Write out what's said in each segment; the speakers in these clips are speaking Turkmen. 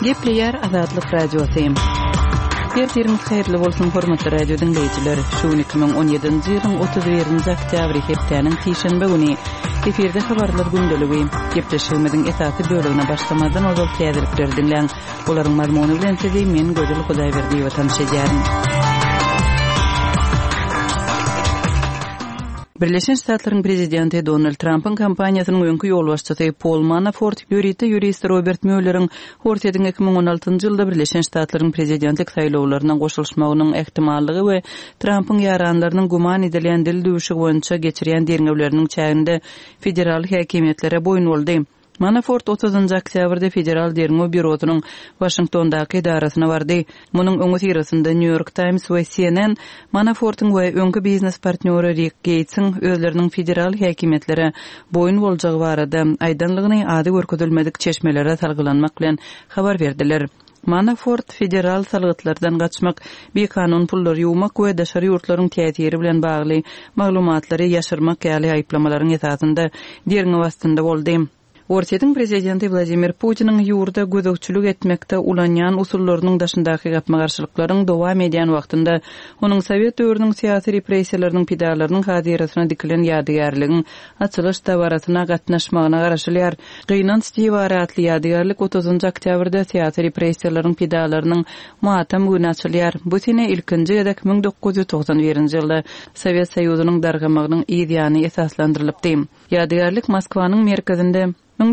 Gepleyer Azadlyk Radiosu. Yerleriniz hayırlı bolsun hormatly radio dinleyijiler. Şu 2017-nji ýylyň 31-nji oktýabry hepdeniň şeýşembe güni eferde habarlar gündəligi gepleşigimiziň esasy bölügine başlamadan ozal täzirlikler dinleň. Olaryň mazmuny bilen sizi men Gözül Hudaýberdiýew tanışajaryn. Birleşen Ştatlaryň prezidenti Donald Trump'ın kampaniýasynyň öňkü ýolbaşçysy Paul Manafort ýurist Robert Mueller'ın hortediň 2016-njy ýylda Birleşen Ştatlaryň prezidentlik saýlawlaryna goşulmagynyň ähtimallygy we Trump'ın ýaranlarynyň guman edilen dil döwüşi boýunça geçirýän derňewleriniň çäginde federal häkimetlere boýun boldy. Manafort 30-njy oktýabrda federal derňew bürosynyň Washingtondaky idarasyna bardy. Munyň öňü tirasynda New York Times we CNN Manafortyň we öňkü biznes partneri Rick Gates'in özleriniň federal häkimetlere boýun boljagy barada aýdanlygyny ady görkezilmedik çeşmelere salgylanmak bilen habar berdiler. Manafort federal salgıtlardan kaçmak, bir kanun pulları yumak ve daşary ýurtlaryň täsiri bilen bagly maglumatlary ýaşyrmak ýaly aýplamalaryň esasında derňew astynda boldy. Ortiýetiň prezidenti Vladimir Putiniň ýurda gözükçülük etmekde ulanýan usullarynyň daşyndaky gapmagarçylyklaryň dowam edýän wagtynda onuň Sowet döwrüniň syýasy repressiýalarynyň pidalarynyň hadirasyna dikilen ýadygarlygyň açylyş tabaratyna gatnaşmagyna garaşylýar. Gynanç diýwaratly ýadygarlyk 30-njy oktýabrda syýasy repressiýalaryň pidalarynyň matam güni açylýar. Bu sene ilkinji ýa-da 1991-nji ýylda Sowet Soýuzynyň dargamagynyň ýa-da esaslandyrylypdy. Ýadygarlyk Moskwanyň merkezinde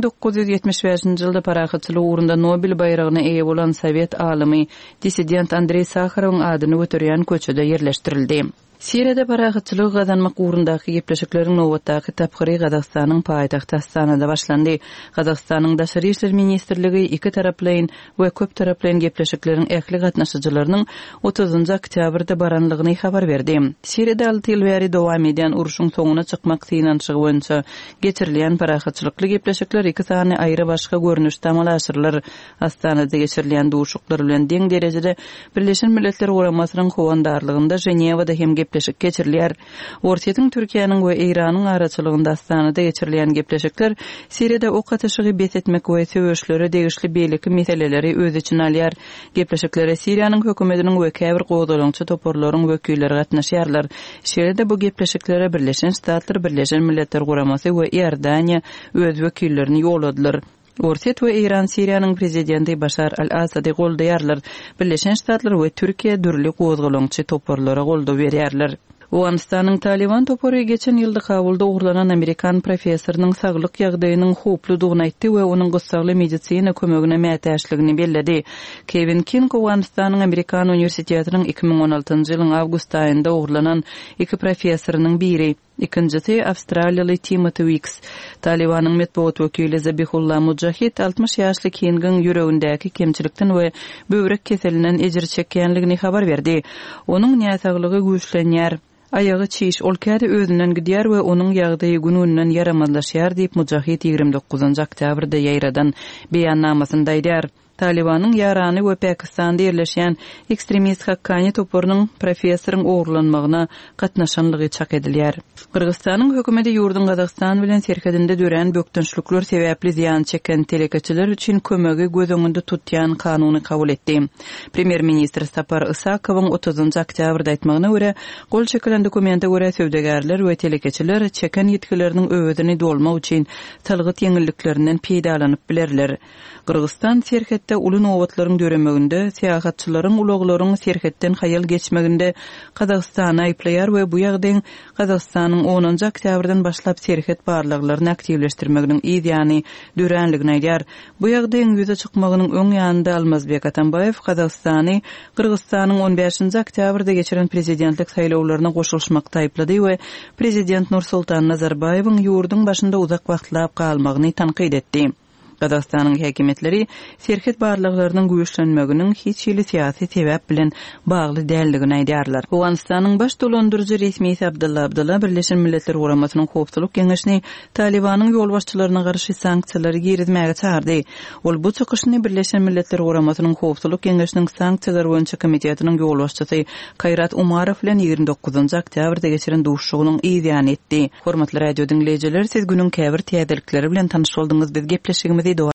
1975-nji ýylda parahatçylyk ugrunda Nobel bayragyna eýe bolan Sowet alymy dissident Andrey Sakharowyň adyny götürýän köçede ýerleşdirildi. Siriýada parahatçylyk gazanmak ugrundaky gepleşikleriň nowatdaky taphyry Gazagstanyň paýtagty Astanada başlandy. Gazagstanyň Daşary işler ministrligi iki taraplaýyn we köp taraplaýyn gepleşikleriň ähli gatnaşyjylarynyň 30-njy oktýabrda baranlygyny habar berdi. Siriýada 6 ýyl bäri dowam edýän uruşyň soňuna çykmak synançygy boýunça geçirilýän parahatçylykly gepleşikler iki sany aýry başga görnüşde amalaşyrlar. Astanada geçirilýän duşuklar bilen deň derejede Birleşen Milletler Guramasynyň howandarlygynda Jenewada hem gepleşik geçirilýär. Ortiýetiň Türkiýanyň we Iranyň araçylygynda Astanada geçirilýän gepleşikler Siriýada ok atyşygy besetmek we söwüşlere degişli beýleki meseleleri öz içine alýar. Gepleşiklere Siriýanyň hökümetiniň we käbir gowdalançy toporlaryň wekilleri gatnaşýarlar. Şeýle bu gepleşiklere Birleşen Ştatlar, Birleşen Milletler Guramasy we Iordaniýa öz wekillerini ýoladylar. Ortiýet we Iran Siriýanyň prezidenti Bashar al-Asady goldaýarlar. Birleşen Ştatlar we Türkiýe dürli gowdalançy toporlara golda berýärler. Awganistanyň Taliban topory geçen ýylda Kabulda uğurlanan Amerikan professorynyň saglyk ýagdaýynyň hopludygyny aýtdy we onuň gysgaly medisina kömegine mätäşligini bellädi. Kevin King Awganistanyň Amerikan Universitetiniň 2016-njy ýylyň awgust aýynda uğurlanan iki professorynyň biri. İkincisi Avustraliýaly Timothy Wicks. Talibanyň medeniýet wekili Zabihullah Mujahid 60 ýaşly King'in ýüregindäki kemçilikden we böwrek keselinden ejir çekýänligini habar berdi. Onuň näsaglygy güýçlenýär. Ayağı çiş, ol käde özünden gidýär we onuň ýagdaýy gününden yaramazlaşýar diýip Mujahid 29-njy oktýabrda ýaýradan beýannamasynda aýdýar. Talibanyň ýarany we Pakistanda ýerleşýän ekstremist Haqqani toporynyň professoryň ogurlanmagyna gatnaşanlygy çak edilýär. Kyrgyzstanyň hökümeti ýurdun Gazakstan bilen serhedinde dören bökdünçlükler sebäpli ziýan çeken telekeçiler üçin kömegi göz öňünde tutýan kanuny kabul etdi. Premier ministr Sapar Isakowyň 30-njy oktýabrda aýtmagyna görä, gol çekilen dokumenta görä söwdegärler we telekeçiler çeken ýetkileriniň öwedini dolmak üçin talgyt ýeňilliklerinden peýdalanyp bilerler. Kyrgyzstan serhetde uly nowatlaryň döremeginde syýahatçylaryň ulaglaryň serhetden haýal geçmeginde Kazakstany aýplaýar we bu ýagdaýyň Kazakstanyň 10-njy oktýabrdan başlap serhet barlyklaryny aktivleşdirmeginiň ýa-ni dörenligini aýdýar. Bu ýagdaýyň ýüze çykmagynyň öň ýanynda Almazbek Atambayew Kazakstany Kyrgyzstanyň 15-nji oktýabrda geçiren prezidentlik saýlawlaryna goşulmakda aýplady we prezident Nursultan Nazarbayewiň ýurdun başynda uzak wagtlap galmagyny tanqid etdi. Kazakstanyň häkimetleri serhet barlyklarynyň güýçlenmeginiň hiç ýyly syýasy sebäp bilen bagly däldigini aýdýarlar. Awganistanyň baş dolandyrjy resmi Abdullah Birleşen Milletler Guramasynyň howpsuzlyk keňeşini Talibanyň ýolbaşçylaryna garşy sanksiýalar girizmäge çağırdy. Ol bu çykyşyny Birleşen Milletler Guramasynyň howpsuzlyk keňeşiniň sanksiýalar boýunça komitetiniň ýolbaşçysy Kayrat Umarow bilen 29-njy oktýabrda geçiren duşugynyň ýan etdi. Hormatly radio dinleýijiler, siz günüň käbir täzelikleri bilen tanyş boldyňyz. Biz gepleşigimizi